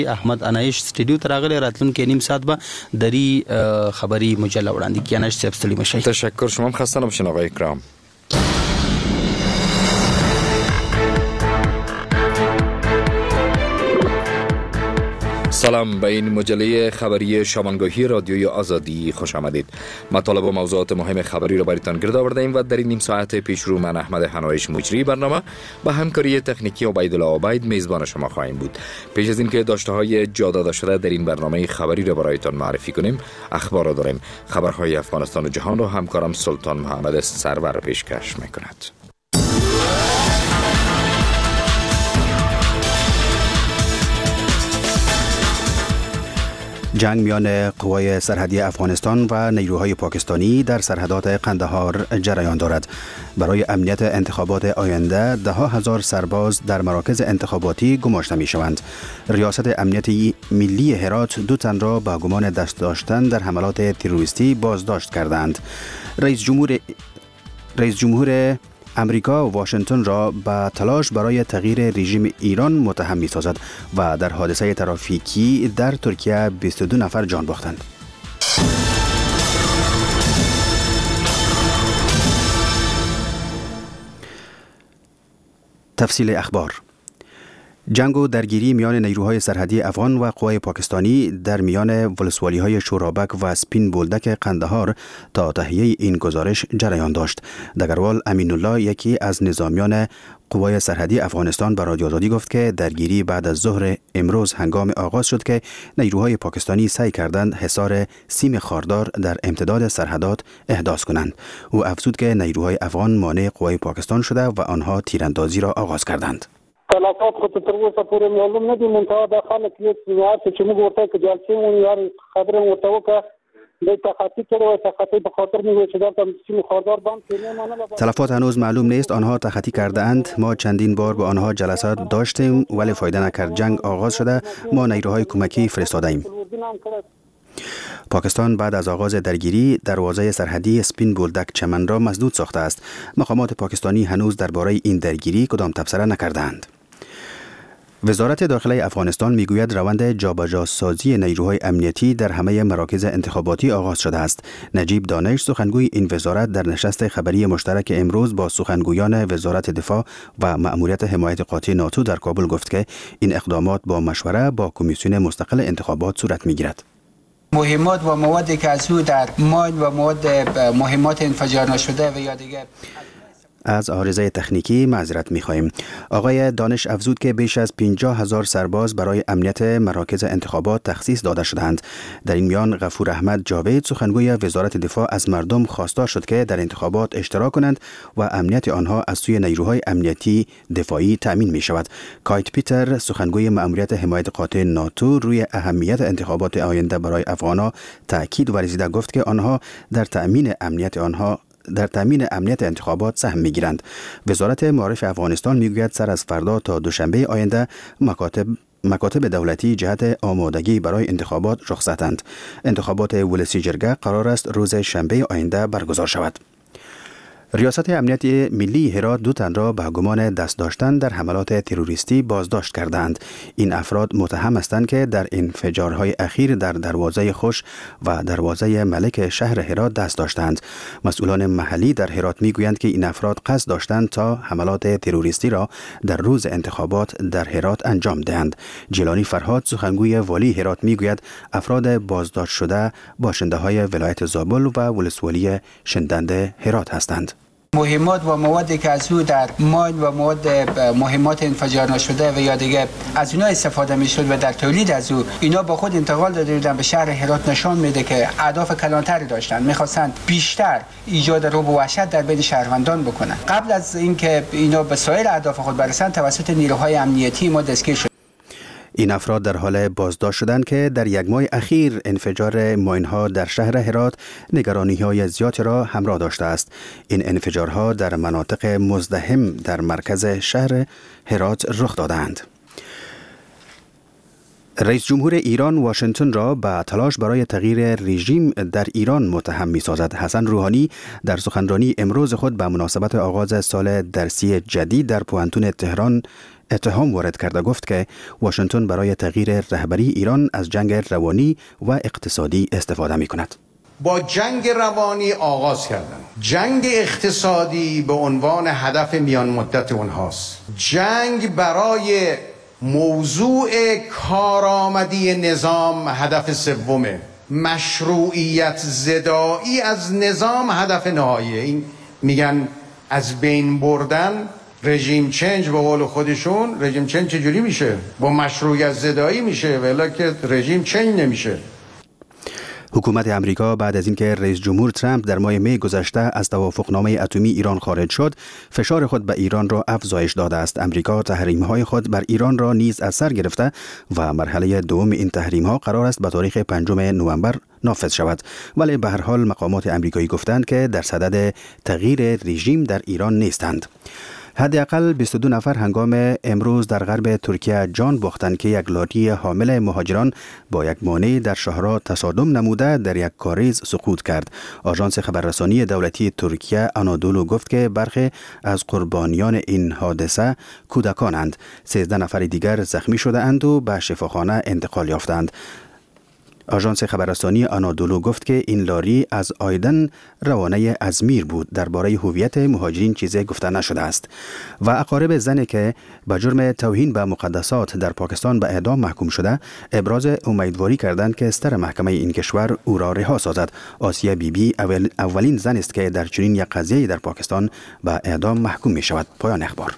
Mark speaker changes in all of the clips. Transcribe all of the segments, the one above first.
Speaker 1: احمد انایش استودیو ته راغلی، راتلونکي نیم ساعت به دری خبری مجله وړاندې کی. انایش صاحب ستړي مشئ.
Speaker 2: تشکر، شما هم خسته نباشین آقای اکرام. سلام، به این مجله خبری شبانگاهی رادیوی آزادی خوش آمدید. مطالب و موضوعات مهم خبری را برایتان گرد آورده ایم و در این نیم ساعت پیش رو من احمد حنایش مجری برنامه با همکاری تکنیکی عبیدالله عبید میزبان شما خواهیم بود. پیش از اینکه داشته های جا داده شده در این برنامه خبری را برایتان معرفی کنیم، اخبار را داریم. خبرهای افغانستان و جهان را همکارم سلطان محمد سرور پیشکش میکند.
Speaker 3: جنگ میان قوای سرحدی افغانستان و نیروهای پاکستانی در سرحدات قندهار جریان دارد. برای امنیت انتخابات آینده 10,000 سرباز در مراکز انتخاباتی گماشته می شوند. ریاست امنیت ملی هرات 2 تن را با گمان دست داشتن در حملات تروریستی بازداشت کردند. رئیس جمهور امریکا واشنگتن را به تلاش برای تغییر رژیم ایران متهم می سازد و در حادثه ترافیکی در ترکیه 22 نفر جان باختند. تفصیل اخبار. جنگ و درگیری میان نیروهای سرحدی افغان و قوای پاکستانی در میان ولسوالی‌های شورابک و سپین بولدک قندهار تا تهیه این گزارش جریان داشت. دگروال امین الله، یکی از نظامیان قوای سرحدی افغانستان، به رادیو آزادی گفت که درگیری بعد از ظهر امروز هنگام آغاز شد که نیروهای پاکستانی سعی کردند حصار سیم خاردار در امتداد سرحدات احداث کنند. او افزود که نیروهای افغان مانع قوای پاکستان شده و آنها تیراندازی را آغاز کردند.
Speaker 4: تلفات خود تر اوسه پورې معلوم نه دي، منتها د خلک یو څه چې موږ ورته که جلسې ونیو خبره ورته وکړه د تخطی کړی و، تخطی به خاطر می‌گوید چې دا سیم خاردار بند کنه.
Speaker 3: تلفات هنوز معلوم نیست. آنها تخطی کرده اند. ما چندین بار با آنها جلسات داشتیم ولی فایده نکرد. جنگ آغاز شده. ما نیروهای کمکی فرستاده ایم. پاکستان بعد از آغاز درگیری دروازه سرحدی سپین بولدک چمن را مسدود ساخته است. مقامات پاکستانی هنوز درباره این درگیری کدام تبصره نکردند. وزارت داخلی افغانستان میگوید روند جابجا سازی نیروهای امنیتی در همه مراکز انتخاباتی آغاز شده است. نجیب دانش، سخنگوی این وزارت، در نشست خبری مشترک امروز با سخنگویان وزارت دفاع و مأموریت حمایت قاطع ناتو در کابل گفت که این اقدامات با مشوره با کمیسیون مستقل انتخابات صورت میگیرد.
Speaker 5: مهمات و موادی که از او در ماین و مواد مهمات انفجار نشده و یا دیگه
Speaker 3: از عارضه تکنیکی معذرت می‌خواهیم. آقای دانش افزود که بیش از 50,000 سرباز برای امنیت مراکز انتخابات تخصیص داده شدند. در این میان غفور احمد جاوید، سخنگوی وزارت دفاع، از مردم خواستار شد که در انتخابات اشتراک کنند و امنیت آنها از سوی نیروهای امنیتی دفاعی تأمین می شود. کایت پیتر، سخنگوی مأموریت حمایت قاطع ناتو، روی اهمیت انتخابات آینده برای افغان‌ها تأکید ورزیده گفت که آنها در تأمین امنیت انتخابات سهم می‌گیرند. وزارت معارف افغانستان میگوید سر از فردا تا دوشنبه آینده مکاتب دولتی جهت آمادگی برای انتخابات رخصتند. انتخابات ولسی جرگه قرار است روز شنبه آینده برگزار شود. ریاست امنیت ملی هرات 2 تن را به گمان دست داشتن در حملات تروریستی بازداشت کردند. این افراد متهم هستند که در انفجارهای اخیر در دروازه خوش و دروازه ملک شهر هرات دست داشتند. مسئولان محلی در هرات میگویند که این افراد قصد داشتند تا حملات تروریستی را در روز انتخابات در هرات انجام دهند. جیلانی فرهاد، سخنگوی والی هرات، میگوید افراد بازداشت شده باشنده های ولایت زابل و ولسوالی شندند هرات هستند.
Speaker 5: مهمات و موادی که از او در ماین و مواد مهمات انفجار نشده و یا دیگه از اینا استفاده میشد و در تولید از او اینا با خود انتقال داده بودن به شهر هرات، نشان میده که اهداف کلانتری داشتن. میخواستند بیشتر ایجاد رعب و وحشت در بین شهروندان بکنن. قبل از اینکه اینا به سایر اهداف خود برسند توسط نیروهای امنیتی ما دستگیر شد.
Speaker 3: این افراد در حال بازداشت شدند که در یک ماه اخیر انفجار ماین‌ها در شهر هرات نگرانی‌های زیادی را همراه داشته است. این انفجارها در مناطق مزدحم در مرکز شهر هرات رخ دادند. رئیس جمهور ایران واشنگتن را به تلاش برای تغییر رژیم در ایران متهم می‌سازد. حسن روحانی در سخنرانی امروز خود به مناسبت آغاز سال درسی جدید در پوهنتون تهران اتهام وارد کرده گفت که واشنگتن برای تغییر رهبری ایران از جنگ روانی و اقتصادی استفاده می‌کند.
Speaker 6: با جنگ روانی آغاز کردن، جنگ اقتصادی به عنوان هدف میان مدت اونهاست، جنگ برای موضوع کارآمدی نظام هدف سومه، مشروعیت زدایی از نظام هدف نهاییه. این میگن از بین بردن رژیم چنج، به قول خودشون رژیم چنج چجوری میشه؟ با مشروعیت زدایی میشه، ولی که رژیم چنج نمیشه.
Speaker 3: حکومت امریکا بعد از اینکه رئیس جمهور ترامپ در ماه می گذشته از توافقنامه اتمی ایران خارج شد، فشار خود به ایران را افزایش داده است. امریکا تحریم‌های خود بر ایران را نیز از سر گرفته و مرحله دوم این تحریم‌ها قرار است به تاریخ 5 نوامبر نافذ شود. ولی به هر حال مقامات امریکایی گفتند که در صدد تغییر رژیم در ایران نیستند. حداقل 22 نفر هنگام امروز در غرب ترکیه جان باختند که یک لاری حامل مهاجران با یک مانع در شهرها تصادم نموده در یک کاریز سقوط کرد. آژانس خبررسانی دولتی ترکیه آنادولو گفت که برخی از قربانیان این حادثه کودکانند. 13 نفر دیگر زخمی شده اند و به شفاخانه انتقال یافتند. آژانس خبررسانی آنادولو گفت که این لاری از آیدن روانه ازمیر بود. درباره هویت مهاجرین چیزی گفته نشده است. و اقارب زنی که به جرم توهین به مقدسات در پاکستان به اعدام محکوم شده ابراز امیدواری کردند که ستر محکمه این کشور او را رها سازد. آسیا بیبی اولین زن است که در چنین یک قضیه در پاکستان به اعدام محکوم می شود. پایان اخبار.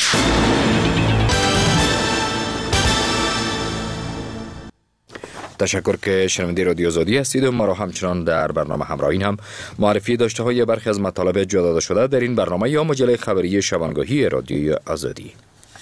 Speaker 2: تشکر که شنونده رادیو آزادی هستید و ما را همچنان در برنامه همراهین هم معرفی داشته های برخی از مطالب جا داده شده در این برنامه یا مجله خبری شبانگاهی رادیوی آزادی.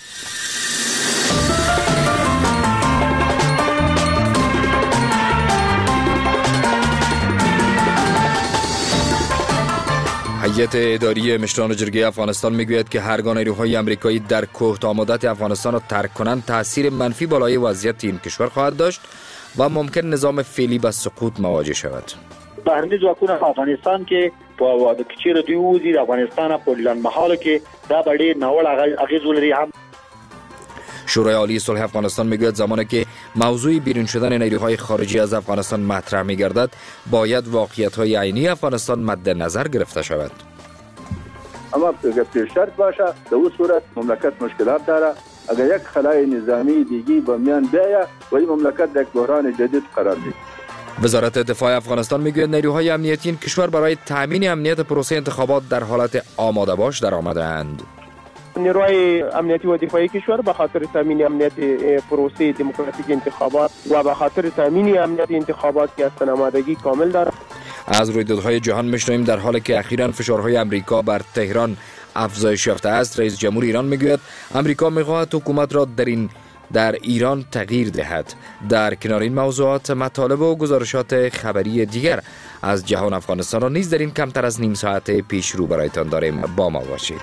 Speaker 2: هیئت اداری مشران جرگه افغانستان میگوید که هرگاه نیروهای آمریکایی در کوه آمادات افغانستان را ترک کنند تاثیر منفی بالای وضعیت این کشور خواهد داشت و ممکن نظام فعلی به سقوط مواجه شود.
Speaker 7: بهرنی ځواکونه په افغانستان کې په واده کې چیرې دوی وځي د افغانستان په لنډمهاله کې دا به ډېر ناوړه اغېز ولري. هم
Speaker 2: شورای عالی صلح افغانستان میگوید زمانی که موضوع بیرون شدن نیروهای خارجی از افغانستان مطرح میگردد باید واقعیت‌های عینی افغانستان مد نظر گرفته شود.
Speaker 8: اما پیش شرط باشه در اون صورت مملکت مشکلات داره. اگر یک خلای نظامی دیگی به میان بیاید و این مملکت در یک بحران جدید قرار گیرد.
Speaker 2: وزارت دفاع افغانستان میگوید نیروهای امنیتی این کشور برای تامین امنیت پروسه انتخابات در حالت آماده باش در آمده‌اند.
Speaker 9: نیروهای امنیتی و دفاعی کشور به خاطر تامین امنیت پروسه دموکراتیک انتخابات و به خاطر تامین امنیت انتخابات که هستن آمادگی کامل دارد.
Speaker 2: از رویدادهای جهان میشنویم در حالی که اخیراً فشارهای امریکا بر تهران افزایش یافته است. رئیس جمهور ایران میگوید امریکا میخواهد حکومت را در ایران تغییر دهد. در کنار این موضوعات مطالب و گزارشات خبری دیگر از جهان افغانستان را نیز در این کمتر از نیم ساعت پیش رو برایتان داریم. با ما باشید.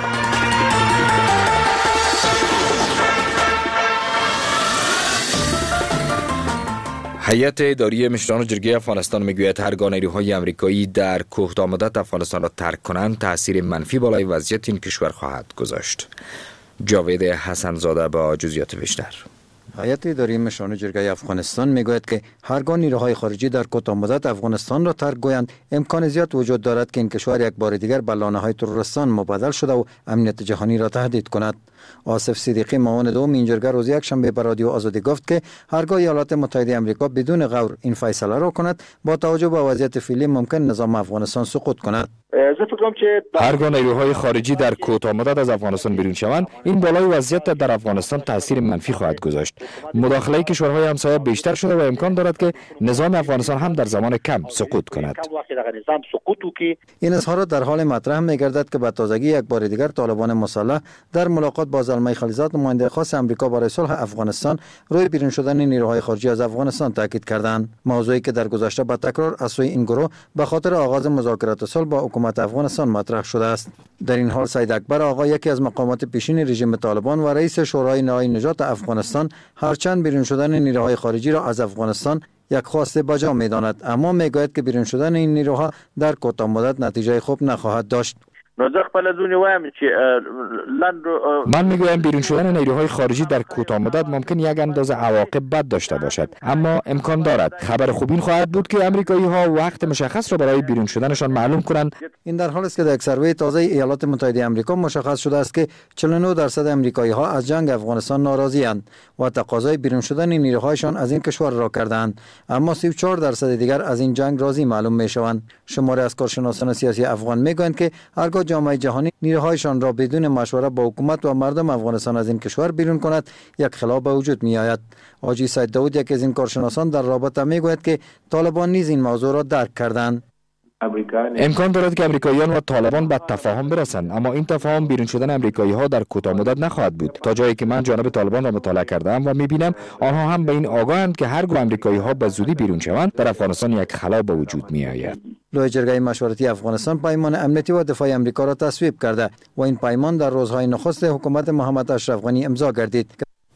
Speaker 2: هیئت اداری مشران جرگه افغانستان میگوید هرگاه نیروهای آمریکایی در کوه آمادات افغانستان را ترک کنند تاثیر منفی بالای وضعیت این کشور خواهد گذاشت. جاوید حسنزاده با جزئیات بیشتر.
Speaker 10: هیئت اداری مشران جرگه افغانستان میگوید که هرگاه نیروهای خارجی در کوه آمادات افغانستان را ترک گویند امکان زیاد وجود دارد که این کشور یک بار دیگر به لانه‌های تروریستان مبادل شده و امنیت جهانی را تهدید کند. آصف صدیقی معاون دوم این جرگه روز یکشنبه به رادیو آزادی گفت که هرگاه ایالات متحده آمریکا بدون غور این فیصله را کند با توجه به وضعیت فعلی ممکن نظام افغانستان سقوط کند.
Speaker 2: هرگاه نیروهای خارجی در کوه آمادات از افغانستان بیرون شوند این بالای وضعیت در افغانستان تاثیر منفی خواهد گذاشت. مداخله کشورهای همسایه بیشتر شده و امکان دارد که نظام افغانستان هم در زمان کم سقوط کند.
Speaker 10: این اظهارات در حال مطرح می‌گردد که به تازگی یک بار دیگر طالبان مسلح در ملاقات با زلمه خلیزاد نماینده خاص آمریکا برای صلح افغانستان روی بیرون شدن نیروهای خارجی از افغانستان تاکید کردند. موضوعی که در گذشته با تکرار از سوی این گروه به خاطر آغاز مذاکرات صلح با حکومت حکومت افغانستان مطرح شده است. در این حال سید اکبر آقا، یکی از مقامات پیشین رژیم طالبان و رئیس شورای نهایی نجات افغانستان، هرچند بیرون شدن نیروهای خارجی را از افغانستان یک خواسته بجا می‌داند، اما میگوید که بیرون شدن این نیروها در کوتاه مدت نتیجه خوب نخواهد داشت.
Speaker 2: من میگویم بیرون شدن نیروهای خارجی در کوتاه مدت ممکن یک اندازه عواقب بد داشته باشد، اما امکان دارد. خبر خوب این خواهد بود که امریکایی ها وقت مشخص را برای بیرون شدنشان معلوم کنند.
Speaker 10: این در حالی است که در یک سروی تازه ایالات متحده آمریکا مشخص شده است که 49% امریکایی ها از جنگ افغانستان ناراضی اند و تقاضای بیرون شدن نیروهایشان از این کشور را کردند، اما 34% دیگر از این جنگ راضی معلوم میشوند. شماری از کارشناسان سیاسی افغان میگویند که هرگاه جامعه جهانی نیروهایشان را بدون مشوره با حکومت و مردم افغانستان از این کشور بیرون کند، یک خلاف به وجود می آید. حاجی سید داود، یکی از این کارشناسان، در رابطه می گوید که طالبان نیز این موضوع را درک کردند.
Speaker 2: امکان دارد که امریکاییان و طالبان به تفاهم برسند، اما این تفاهم بیرون شدن امریکایی ها در کوتاه مدت نخواهد بود. تا جایی که من جانب طالبان را مطالعه کردم و میبینم آنها هم به این آگاهند که هرگاه امریکایی ها به زودی بیرون شوند، در افغانستان یک خلا به وجود می آید.
Speaker 10: لوی جرگه مشورتی افغانستان پیمان امنیتی و دفاعی امریکا را تصویب کرده و این پیمان در روزهای نخست حکومت محمد اشرف غنی امضا گردید.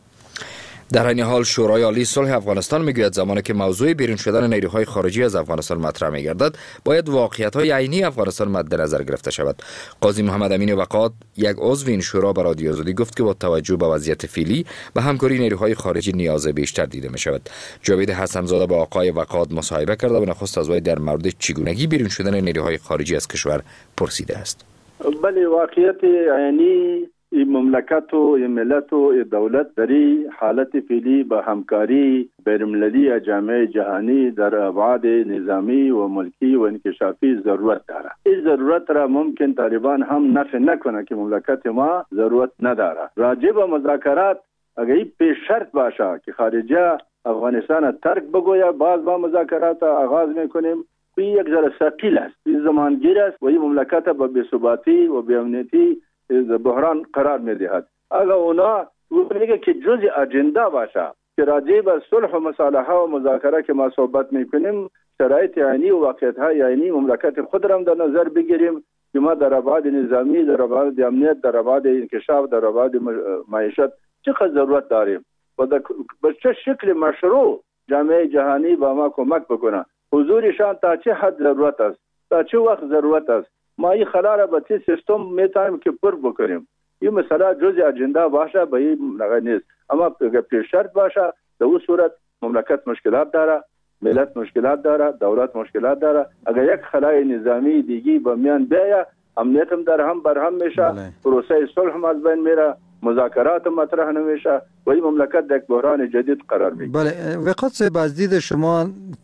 Speaker 2: در این حال شورای عالی صلح افغانستان میگوید زمانی که موضوع بیرون شدن نیروهای خارجی از افغانستان مطرح میگردد، باید واقعیت‌های عینی افغانستان مد نظر گرفته شود. قاضی محمد امین وقاد، یک عضو این شورا، به رادیو آزادی گفت که با توجه به وضعیت فعلی به همکاری نیروهای خارجی نیاز بیشتر دیده می شود. جاوید حسن زاده با آقای وقاد مصاحبه کرده و نخست از وی در مورد چگونگی بیرون شدن نیروهای خارجی از کشور پرسیده است.
Speaker 8: بله، واقعیت عینی مملکت و ملت و دولت در حالت فعلی به همکاری بین‌المللی جامعه جهانی در ابعاد نظامی و ملکی و انکشافی ضرورت دارد. این ضرورت را ممکن طالبان هم نفی نکنه که مملکت ما ضرورت نداره. راجع به مذاکرات اگر این پیش شرط باشه که خارجه افغانستان ترک بگوید، باز با مذاکرات آغاز میکنیم. این یک ذره ثقیل است، این زمانگیر است و این مملکت به بی‌ثباتی و بی‌امنیتی بحران قرار می‌دهد. اگر اونا میگه که جزء اجندا باشه که راجع به صلح و مصالحه و مذاکره که ما صحبت میکنیم، شرایط عینی و واقعیت‌های عینی مملکت خود را در نظر بگیریم که ما در ابعاد نظامی، در ابعاد امنیت، در ابعاد انکشاف، در ابعاد معیشت چقدر ضرورت داریم و به چه شکل مشروع جامعه جهانی با ما کمک بکنه. حضورشان تا چه حد ضرورت است، تا چه وقت ضرورت است. ما این خلا را به تی سیستم میتونیم که پر بکنیم. این مسئله جزء اجندا باشه به این نیست، اما پیش شرط باشه. در اون صورت مملکت مشکلات داره، ملت مشکلات داره، دولت مشکلات داره. اگر یک خلای نظامی دیگی به میان بیاید، امنیت هم در هم برهم میشه، پروسه صلح هم از بین میره، مذاکرات مطرح نمیشه و این مملکت در یک بحران جدید قرار میگیره.
Speaker 10: بله، وقت صاحب، از دید شما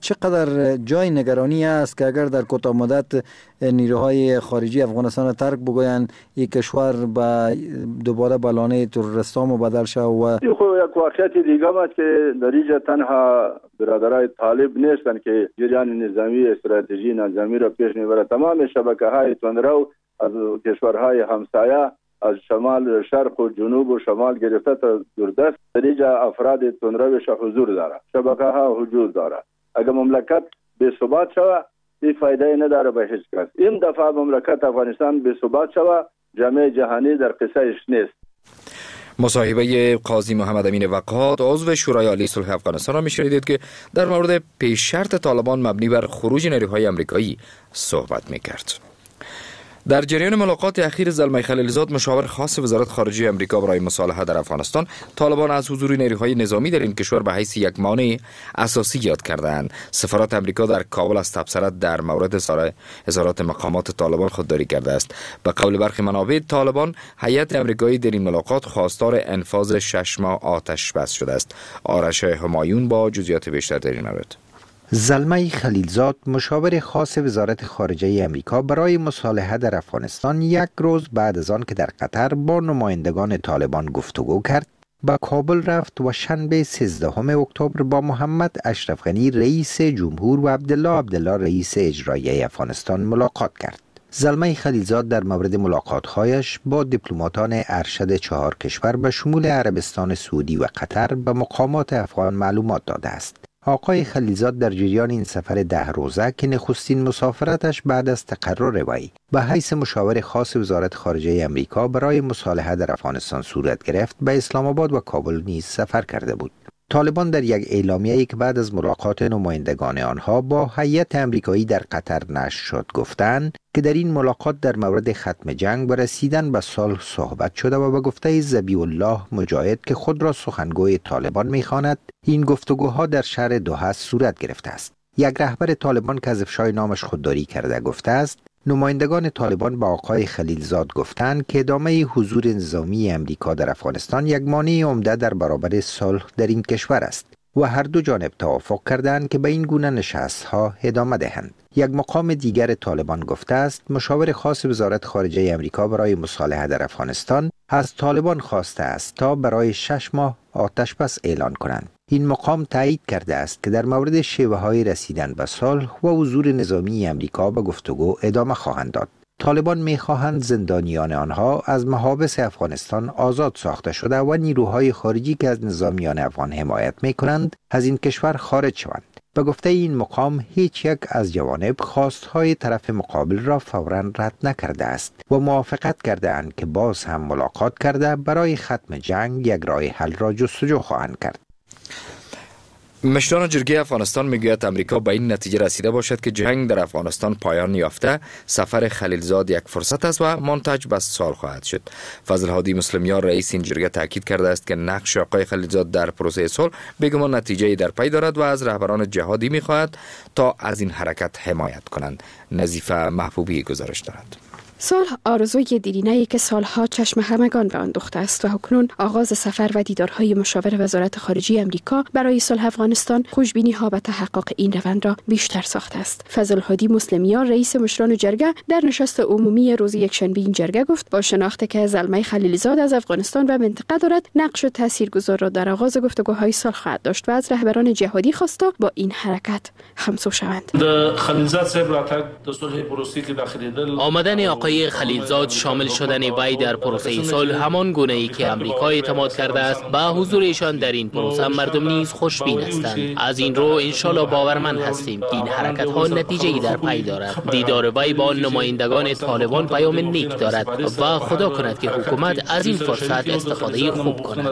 Speaker 10: چقدر جای نگرانی است که اگر در کوتاه مدت نیروهای خارجی افغانستان ترک بگویند این کشور به دوباره به لانه تروریستان مبدل شود؟ و
Speaker 8: یک واقعیت دیگه است که در اینجا تنها برادرای طالب نیستند که جریان نظامی استراتژی نظامی را پیش میبرند. تمام شبکه‌های تندرو از کشورهای همسایه، از شمال شرق و جنوب و شمال گرفته تا دوردست، در اینجا افراد تندروش حضور داره، شبکه ها حضور داره. اگر مملکت بی ثبات شود، این فایده نداره به هیچ کس. این دفعه مملکت افغانستان بی ثبات شود، جامعه جهانی در قصهش نیست.
Speaker 2: مصاحبه قاضی محمد امین وقاد، عضو شورای عالی صلح افغانستان را میشنیدید که در مورد پیش شرط طالبان مبنی بر خروج نیروهای آمریکایی صحبت میکرد. در جریان ملاقات اخیر زلمه خلیلزاد، مشاور خاص وزارت خارجه آمریکا برای مصالحه در افغانستان، طالبان از حضور نیروهای نظامی در این کشور به حیث یک مانع اساسی یاد کردند. سفارت آمریکا در کابل از تبصرت در مورد اظهارات مقامات طالبان خودداری کرده است. به قول برخی منابع، طالبان هیئت آمریکایی در این ملاقات خواستار انفاذ 6 ماه آتش بس شده است. آرش همایون با جزئیات بیشتر در این مورد.
Speaker 11: زلمه خلیلزاد، مشاور خاص وزارت خارجه امریکا برای مصالحه در افغانستان، یک روز بعد از آن که در قطر با نمایندگان طالبان گفتگو کرد، به کابل رفت و شنبه 13 اکتبر با محمد اشرف غنی رئیس جمهور و عبدالله رئیس اجرایی افغانستان ملاقات کرد. زلمه خلیلزاد در مورد ملاقات‌هایش با دیپلماتان ارشد 4 کشور به شمول عربستان سعودی و قطر به مقامات افغان معلومات داده است. آقای خلیلزاد در جریان این سفر 10 روزه که نخستین مسافرتش بعد از تقرر وی به حیث مشاور خاص وزارت خارجه امریکا برای مصالحه در افغانستان صورت گرفت، به اسلام آباد و کابل نیز سفر کرده بود. طالبان در یک اعلامیه‌ای که بعد از ملاقات نمایندگان آنها با هیئت امریکایی در قطر نشر شد گفتند که در این ملاقات در مورد ختم جنگ و رسیدن به صلح صحبت شده و به گفته ذبیح الله مجاهد که خود را سخنگوی طالبان می‌خواند، این گفتگوها در شهر دوحه صورت گرفته است. یک رهبر طالبان که از افشای نامش خودداری کرده گفته است نمایندگان طالبان با آقای خلیلزاد گفتند که ادامه حضور نظامی امریکا در افغانستان یک مانع عمده در برابر صلح در این کشور است و هر دو جانب توافق کردند که به این گونه نشست‌ها ادامه دهند. یک مقام دیگر طالبان گفته است مشاور خاص وزارت خارجه امریکا برای مصالحه در افغانستان از طالبان خواسته است تا برای 6 ماه آتش بس اعلان کنند. این مقام تایید کرده است که در مورد شیوه‌های رسیدن به صلح و حضور نظامی امریکا به گفتگو ادامه خواهند داد. طالبان می‌خواهند زندانیان آنها از محابس افغانستان آزاد ساخته شده و نیروهای خارجی که از نظامیان افغان حمایت می‌کنند از این کشور خارج شوند. به گفته این مقام هیچ یک از جوانب خواستهای طرف مقابل را فوراً رد نکرده است و موافقت کرده اند که باز هم ملاقات کرده برای ختم جنگ یک راه حل را جستجو خواهند کرد.
Speaker 2: مشران جرگه افغانستان میگوید امریکا به این نتیجه رسیده باشد که جنگ در افغانستان پایان یافته، سفر خلیلزاد یک فرصت است و منتج به صلح خواهد شد. فضل هادی مسلمیار رئیس این جرگه تاکید کرده است که نقش آقای خلیلزاد در پروسه صلح بیگمان نتیجه‌ای در پی دارد و از رهبران جهادی میخواهد تا از این حرکت حمایت کنند. نظیفه محبوبی گزارش دارد.
Speaker 12: صلح آرزوی دیرینه‌ای که سالها چشم همگان به آن دوخته است و اکنون آغاز سفر و دیدارهای مشاور وزارت خارجه امریکا برای صلح افغانستان خوشبینی‌ها به تحقق این روند را بیشتر ساخته است. فضل هادی مسلمیار رئیس مشران جرگه در نشست عمومی روز یکشنبه این جرگه گفت با شناخت که زلمه خلیلزاد از افغانستان و منطقه دارد نقش تاثیرگذار را در آغاز گفتگوهای صلح خواهد داشت و از رهبران جهادی خواسته با این حرکت همسو شوند.
Speaker 13: آمدن آقای خلیلزاد شامل شدن وی در پروسه صلح همان گونه ای که امریکا اعتماد کرده است به حضور ایشان در این پروسه مردم نیز خوشبین هستند. از این رو انشالله باورمند هستیم که این حرکت ها نتیجه‌ای در پی دارد. دیدار وی با نمایندگان طالبان پیام نیک دارد و خدا کند که حکومت از این فرصت استفاده خوب کند.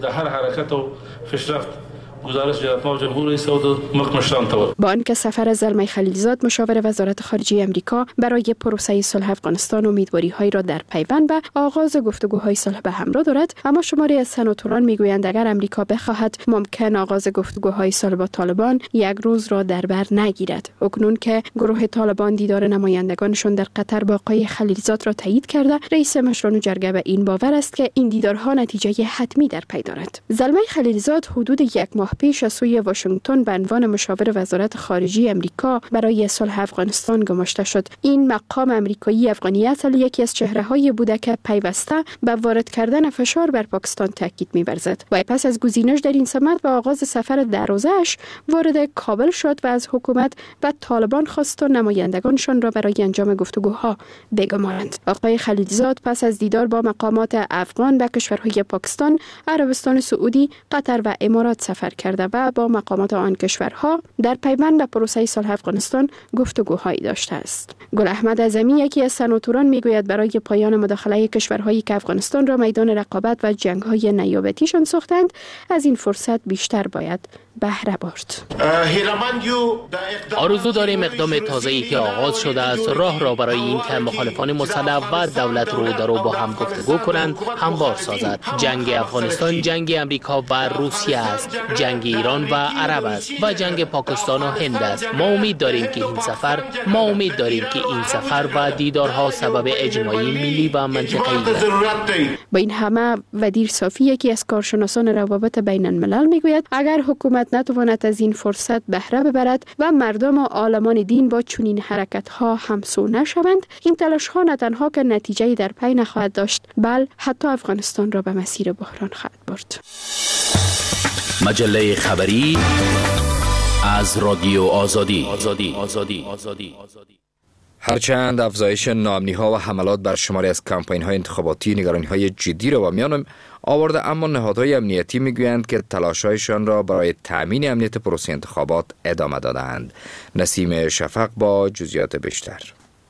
Speaker 12: با آنکه سفر زلمه خلیلزاد مشاور وزارت خارجه امریکا برای پروسه صلح افغانستان امیدواری‌هایی را در پیوند به آغاز گفتگوهای صلح به همراه دارد، اما شماری از سناتوران میگویند اگر امریکا بخواهد ممکن آغاز گفتگوهای صلح با طالبان یک روز را در بر نگیرد. اکنون که گروه طالبان دیدار نمایندگانشان در قطر با آقای خلیلزاد را تایید کرده، رئیس مشران جرگه به این باور است که این دیدارها نتیجه حتمی در پی دارد. زلمه خلیلزاد حدود یک ماه پیش از سوی واشنگتن به عنوان مشاور وزارت خارجه امریکا برای صلح افغانستان گماشته شد. این مقام امریکایی افغانی اصل یکی از چهره‌هایی بوده که پیوسته به وارد کردن فشار بر پاکستان تاکید می‌ورزد و پس از گزینش در این سمت به آغاز سفر 10 روزه‌اش وارد کابل شد و از حکومت و طالبان خواست نمایندگانشان را برای انجام گفتگوها بگمارند. آقای خلیلزاد پس از دیدار با مقامات افغان به کشورهای پاکستان، عربستان سعودی، قطر و امارات سفر کرده و با مقامات آن کشورها در پیوند به پروسه صلح افغانستان گفتگوهایی داشته است. گل احمد اعظمی یکی از سناتوران میگوید برای پایان مداخله کشورهایی که افغانستان را میدان رقابت و جنگ‌های نیابتیشان ساختند از این فرصت بیشتر باید بهره برد.
Speaker 13: آرزو داریم اقدام تازه‌ای که آغاز شده است راه را برای این که مخالفان مسلح و دولت رو در رو با هم گفتگو کنند هموار سازد. جنگ افغانستان جنگ امریکا و روسیه است، جنگ ایران و عرب است و جنگ پاکستان و هند است. ما امید داریم که این سفر و دیدارها سبب اجماعی ملی و منطقه‌ای گردد.
Speaker 12: با این همه ودیر صافی یکی از کارشناسان روابط بین الملل میگوید اگر حکومت نتواند از این فرصت بهره ببرد و مردم و عالمان دین با چنین حرکت‌ها همسو نشوند، این تلاش‌ها نه تنها که نتیجه‌ای در پی نخواهد داشت، بل حتی افغانستان را به مسیر بحران خواهد برد.
Speaker 14: مجله خبری از رادیو آزادی.
Speaker 2: هرچند افزایش ناامنی‌ها و حملات بر شماری از کمپاین‌های انتخاباتی نگرانی‌های جدی را به میان آورده، اما نهادهای امنیتی میگویند که تلاش‌هایشان را برای تأمین امنیت پروسه انتخابات ادامه داده‌اند. نسیم شفق با جزئیات بیشتر.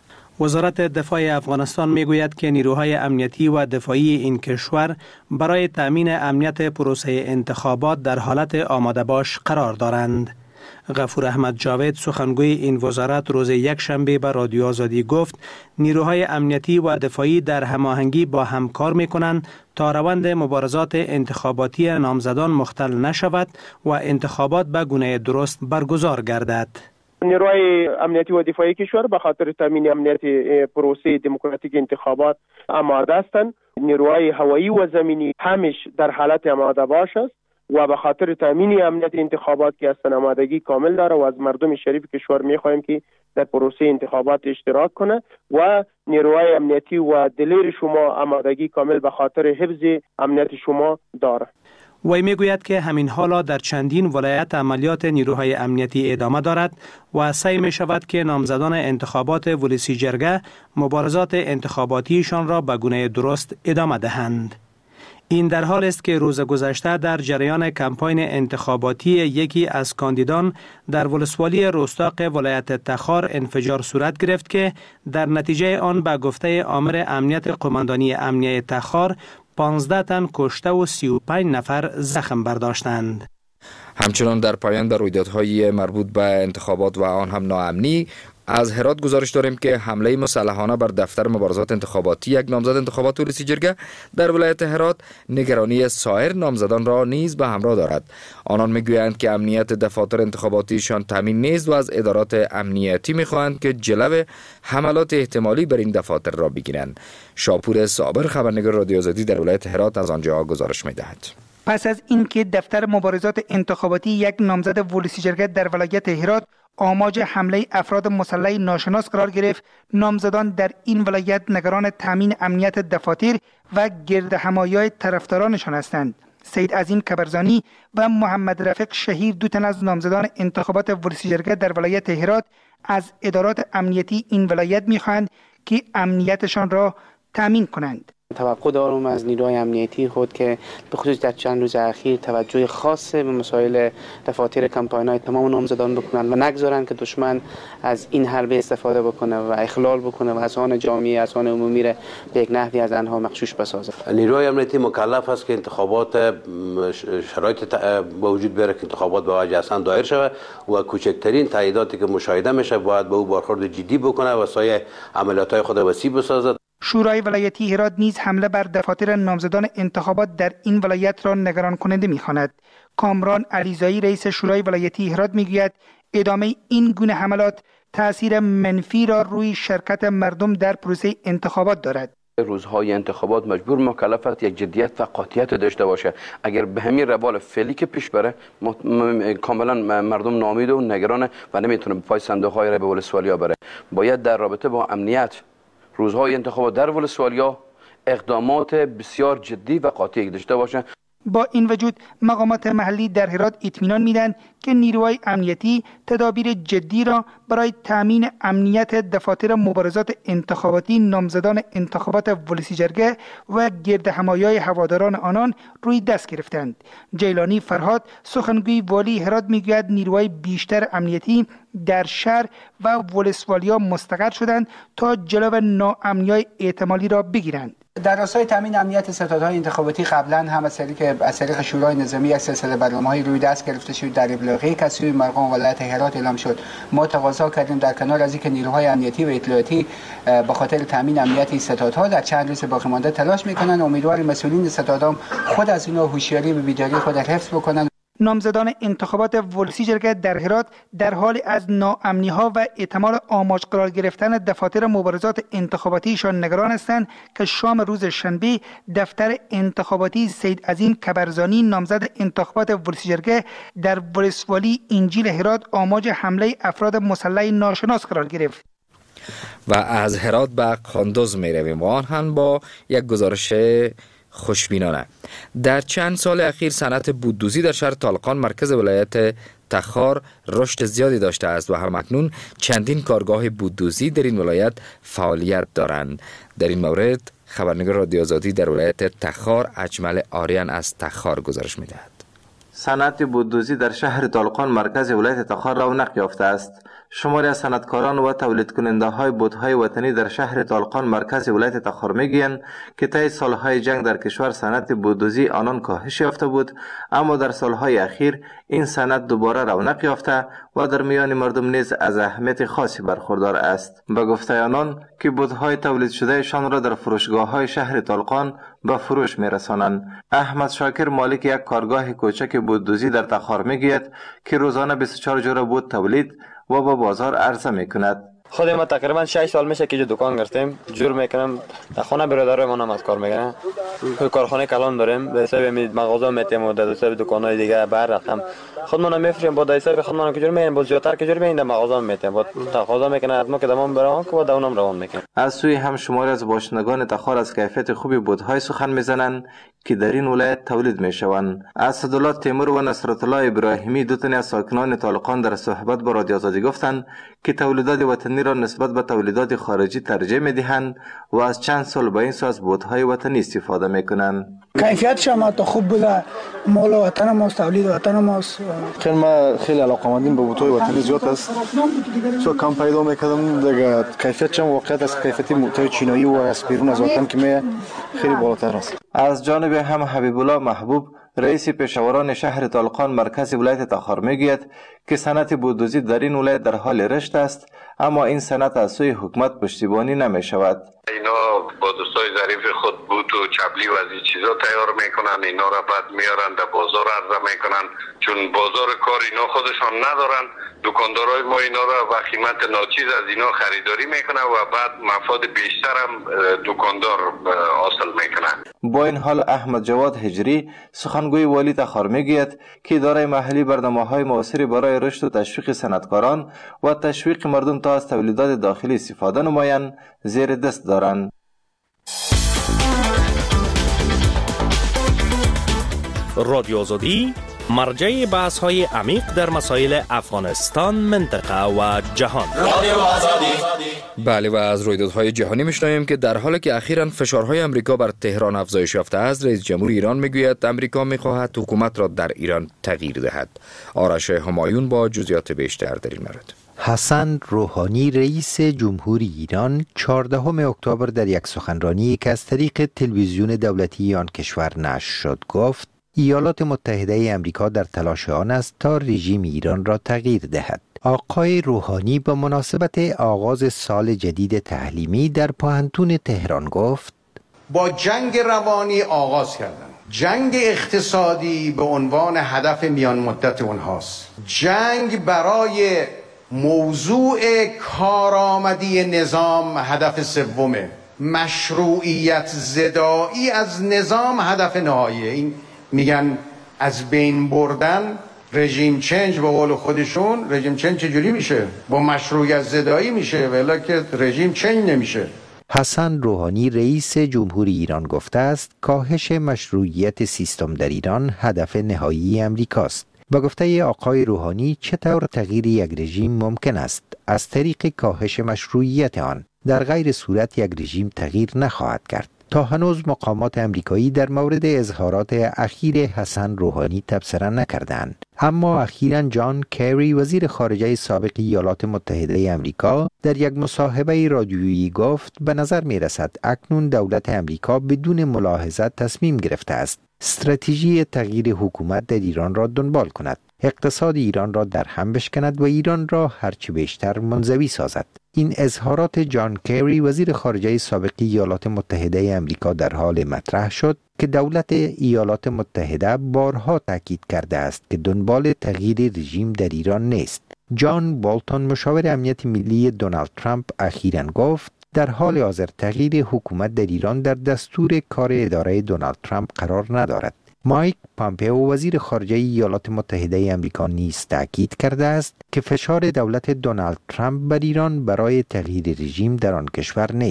Speaker 14: وزارت دفاع افغانستان میگوید که نیروهای امنیتی و دفاعی این کشور برای تأمین امنیت پروسه انتخابات در حالت آماده باش قرار دارند. غفور احمد جاوید سخنگوی این وزارت روز یکشنبه به رادیو آزادی گفت نیروهای امنیتی و دفاعی در هماهنگی با هم کار می‌کنند تا روند مبارزات انتخاباتی نامزدان مختل نشود و انتخابات به گونه درست برگزار گردد.
Speaker 9: نیروهای امنیتی و دفاعی کشور به خاطر تامین امنیت پروسه دموکراتیک انتخابات آماده هستند. نیروهای هوایی و زمینی همش در حالت آماده باش است و به خاطر تامین امنیت انتخابات که هستند آمادگی کامل داره و از مردم شریف کشور می‌خواهیم که در پروسه انتخابات اشتراک کنه و نیروهای امنیتی و دلیر شما آمادگی کامل به خاطر حفظ امنیت شما داره.
Speaker 14: وی میگوید که همین حالا در چندین ولایت عملیات نیروهای امنیتی ادامه دارد و سعی می شود که نامزدان انتخابات ولسی جرگه مبارزات انتخاباتیشان را به گونه درست ادامه دهند. این در حال است که روز گذشته در جریان کمپاین انتخاباتی یکی از کاندیدان در ولسوالی روستاق ولایت تخار انفجار صورت گرفت که در نتیجه آن به گفته آمر امنیت قماندانی امنیه تخار 15 تن کشته و 35 نفر زخم برداشتند.
Speaker 2: همچنان در پایان به رویدادهای مربوط به انتخابات و آن هم ناامنی از هرات گزارش داریم که حمله مسلحانه بر دفتر مبارزات انتخاباتی یک نامزد انتخابات ولسی جرگه در ولایت هرات نگرانی سایر نامزدان را نیز به همراه دارد. آنان میگویند که امنیت دفاتر انتخاباتیشان تامین نیست و از ادارات امنیتی میخواهند که جلو حملات احتمالی بر این دفاتر را بگیرند. شاپور صابر خبرنگار رادیو آزادی در ولایت هرات از آنجا گزارش میدهد.
Speaker 15: پس از اینکه دفتر مبارزات انتخاباتی یک نامزد ولسی جرگه در ولایت هرات آماج حمله افراد مسلح ناشناس قرار گرفت، نامزدان در این ولایت نگران تامین امنیت دفاتر و گرد همایای طرفدارانشان هستند. سید عظیم کبرزانی و محمد رفیق شهیر دو تن از نامزدان انتخابات ولسی جرگه در ولایت هرات از ادارات امنیتی این ولایت می‌خواهند که امنیتشان را تامین کنند.
Speaker 16: توقع دارم از نیروهای امنیتی خود که به خصوص در چند روز اخیر توجه خاص به مسائل دفاتر کمپاین‌های تمام نامزدان بکنند و نگذارند که دشمن از این حربه استفاده بکنه و اخلال بکنه و اذهان جامعه اذهان عمومی را به یک نحوی از آنها مغشوش بسازد.
Speaker 17: نیروهای امنیتی مکلف است که انتخابات شرایط با وجود بیاره که انتخابات به وجه اصلا دایر شود و کوچکترین تاییداتی که مشاهده میشه باید به او برخورد جدی بکنه و سایر عملیات‌های خود وسیع بسازد.
Speaker 15: شورای ولایتی هرات نیز حمله بر دفاتر نامزدان انتخابات در این ولایت را نگران کننده می‌خواند. کامران علیزایی رئیس شورای ولایتی هرات میگوید ادامه این گونه حملات تأثیر منفی را روی شرکت مردم در پروسه انتخابات دارد.
Speaker 18: روزهای انتخابات مجبور مکلف است یک جدیت و قاطعیت داشته باشه. اگر به همین روال فعلی که پیش بره کاملا مردم ناامید و نگران و نمیتونه به پای صندوق‌های رای به ولسوالی‌ها بره. باید در رابطه با امنیت روزهای انتخابات در ولسوالی‌ها اقدامات بسیار جدی و قاطع داشته باشند.
Speaker 15: با این وجود مقامات محلی در هرات اطمینان میدن که نیروهای امنیتی تدابیر جدی را برای تامین امنیت دفاتر مبارزات انتخاباتی نامزدان انتخابات ولسی جرگه و گرد همایای هواداران آنان روی دست گرفتند. جیلانی فرهاد سخنگوی والی هرات میگوید نیروهای بیشتر امنیتی در شهر و ولسوالیا مستقر شدند تا جلو ناامنی‌های احتمالی را بگیرند.
Speaker 5: در راستای تامین امنیت ستادهای انتخاباتی قبلا هم از طریق شورای نظامی یک سلسله برنامه‌های روی دست گرفته شد در ابلاغی که از سوی مرقوم ولایت هرات اعلام شد. ما تقاضا کردیم در کنار از اینکه نیروهای امنیتی و اطلاعاتی به خاطر تامین امنیت ستادها در چند روز باقی مانده تلاش میکنن، امیدواریم مسئولین ستادها خود از اینا هوشیاری به بیداری خود حفظ بکنن.
Speaker 15: نامزدان انتخابات ولسی جرگه در هرات در حال از ناامنی‌ها و احتمال آماج قرار گرفتن دفاتر مبارزات انتخاباتیشان نگران هستند که شام روز شنبه دفتر انتخاباتی سید عظیم کبرزانی نامزد انتخابات ولسی جرگه در ولسوالی انجیل هرات آماج حمله افراد مسلح ناشناس قرار گرفت.
Speaker 2: و از هرات به قندوز می رویم و آن هم با یک گزارش خوشبینانه. در چند سال اخیر صنعت بوددوزی در شهر طالقان مرکز ولایت تخار رشد زیادی داشته است و همکنون چندین کارگاه بوددوزی در این ولایت فعالیت دارند. در این مورد خبرنگار رادیو آزادی در ولایت تخار اجمل آریان از تخار گزارش می‌دهد.
Speaker 19: صنعت بوددوزی در شهر طالقان مرکز ولایت تخار رونق یافته است. شماری از صنعتکاران و تولید کننده های بودهای وطنی در شهر طالقان مرکز ولایت تخار میگویند که طی سالهای جنگ در کشور صنعت بوددوزی آنان کاهش یافته بود، اما در سالهای اخیر این صنعت دوباره رونق یافته و در میان مردم نیز از اهمیت خاصی برخوردار است. به گفته آنان که بودهای تولید شده شان را در فروشگاه های شهر طالقان به فروش میرسانند. احمد شاکر مالک یک کارگاه کوچک بوددوزی در تخار میگوید که روزانه 24 جور بود تولید و با بازار عرضه میکند.
Speaker 20: خود ما تقریبا 6 سال میشه که دکان گرفتیم، جور میکنم. در خانه برادر ما هم از کار میکنه. کارخانه کلان داریم، به حساب مغازه میتیم و در حساب دکانای دیگه بر رفتم. خودمون میفروشیم، با حساب خودمون که جور میین، با زیادتر که جور میین در مغازه میتیم. با تقاضا میکنه از ما که دمام برام که با دونم روان میکنه.
Speaker 19: از سوی هم شماری از باشندگان تخار از کیفیت خوبی بودهای سخن میزنند که در این ولایت تولید میشوند. اسدالله تیمور و نصرت الله ابراهیمی دو تن از ساکنان طالقان در صحبت با رادیو آزادی گفتند که تولیدات وطنی را نسبت به تولیدات خارجی ترجیح میدهند و از چند سال به این سو از بودهای وطنی استفاده میکنند.
Speaker 21: کیفیتش هم تا خوب بوده، مال وطن ماست، تولید وطن ماست.
Speaker 22: خیلی ما خیلی علاقه‌مندیم به بودهای وطنی زیاد است. چون کم پیدا میکردم دیگه کیفیتش هم واقعیت از کیفیتی بودهای چینایی و از بیرون از وطن که خیلی بالاتر است.
Speaker 19: از جانب هم حبیب الله محبوب رئیس پیشاوران شهر طالقان مرکز ولایت تخار میگوید که صنعت بوددوزی در این ولایت در حال رشد است، اما این صنعت از سوی حکومت پشتیبانی نمی شود.
Speaker 23: اینا با دوستای ظریف خود بود و چبلی و از این چیزا تیار میکنن، اینا را بعد میارن در بازار عرضه میکنن، چون بازار کار اینا خودشان ندارن. دکاندارای ما اینا را با قیمت ناچیز از اینا خریداری میکنن و بعد مفاد بیشتر هم دکاندار حاصل میکنن.
Speaker 19: با این حال احمد جواد هجری سخنگوی والی تخار میگوید که اداره محلی برنامه‌های موثری برای رشد و تشویق صنعتکاران و تشویق مردم تا از تولیدات داخلی استفاده نمایند زیر دست دارند.
Speaker 24: رادیو آزادی مرجع بحث های عمیق در مسائل افغانستان، منطقه و جهان.
Speaker 2: بله، و از رویدادهای جهانی میشنویم که در حالی که اخیراً فشارهای امریکا بر تهران افزایش یافته است، رئیس جمهور ایران میگوید امریکا میخواهد حکومت را در ایران تغییر دهد. آرش همایون با جزئیات بیشتر در این مورد.
Speaker 11: حسن روحانی رئیس جمهور ایران 14 اکتبر در یک سخنرانی که از طریق تلویزیون دولتی آن کشور نشر شد گفت ایالات متحده امریکا در تلاش آن است تا رژیم ایران را تغییر دهد. آقای روحانی به مناسبت آغاز سال جدید تعلیمی در پانتون تهران گفت
Speaker 6: با جنگ روانی آغاز کردن. جنگ اقتصادی به عنوان هدف میان مدت اونهاست. جنگ برای موضوع کارآمدی نظام هدف سومه. مشروعیت زدایی از نظام هدف نهاییه. این میگن از بین بردن رژیم چنج، به قول خودشون رژیم چنج چجوری میشه؟ با مشروعیت زدایی میشه، ولی که رژیم چنج نمیشه.
Speaker 11: حسن روحانی رئیس جمهور ایران گفته است کاهش مشروعیت سیستم در ایران هدف نهایی امریکاست. با گفته آقای روحانی چطور تغییر یک رژیم ممکن است از طریق کاهش مشروعیت آن؟ در غیر صورت یک رژیم تغییر نخواهد کرد. تا هنوز مقامات امریکایی در مورد اظهارات اخیر حسن روحانی تبصره نکردند، اما اخیراً جان کری وزیر خارجه سابق ایالات متحده امریکا در یک مصاحبه رادیویی گفت به نظر می رسد اکنون دولت امریکا بدون ملاحظه تصمیم گرفته است استراتژی تغییر حکومت در ایران را دنبال کند، اقتصاد ایران را در هم بشکند و ایران را هرچه بیشتر منزوی سازد. این اظهارات جان کری وزیر خارجه سابق ایالات متحده امریکا در حال مطرح شد که دولت ایالات متحده بارها تاکید کرده است که دنبال تغییر رژیم در ایران نیست. جان بولتون مشاور امنیت ملی دونالد ترامپ اخیراً گفت در حال حاضر تغییر حکومت در ایران در دستور کار اداره دونالد ترامپ قرار ندارد. مایک پامپئو وزیر خارجه ایالات متحده امریکا نیز تاکید کرده است که فشار دولت دونالد ترامپ بر ایران برای تغییر رژیم در آن کشور نیست.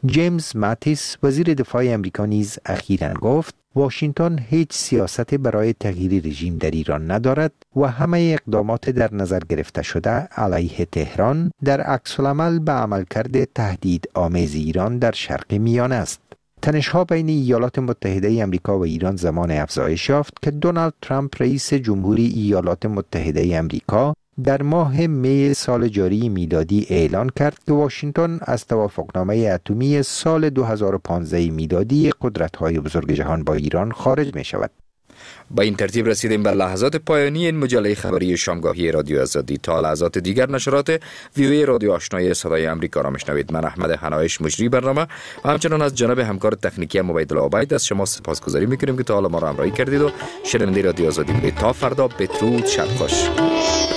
Speaker 11: جیمز ماتیس وزیر دفاع امریکا نیز اخیراً گفت واشنگتن هیچ سیاست برای تغییر رژیم در ایران ندارد و همه اقدامات در نظر گرفته شده علیه تهران در عکس العمل به عملکرد تهدید آمیز ایران در شرق میانه است. تنش‌ها بین ایالات متحده آمریکا و ایران زمان افزایش یافت که دونالد ترامپ رئیس جمهوری ایالات متحده آمریکا در ماه می سال جاری میلادی اعلان کرد که واشنگتن از توافقنامه اتمی سال 2015 میلادی قدرت‌های بزرگ جهان با ایران خارج می شود.
Speaker 2: با این ترتیب رسیدیم به لحظات پایانی این مجله خبری شامگاهی رادیو آزادی. تا لحظات دیگر نشرات ویوی رادیو آشنای صدای امریکا را میشنوید. من احمد حنایش مجری برنامه و همچنان از جناب همکار تکنیکی عبیدالله عبید از شما سپاسگزاری میکنیم که تا حالا ما را همراهی کردید و شنونده رادیو آزادی بودید. تا فردا، بدرود، شب خوش.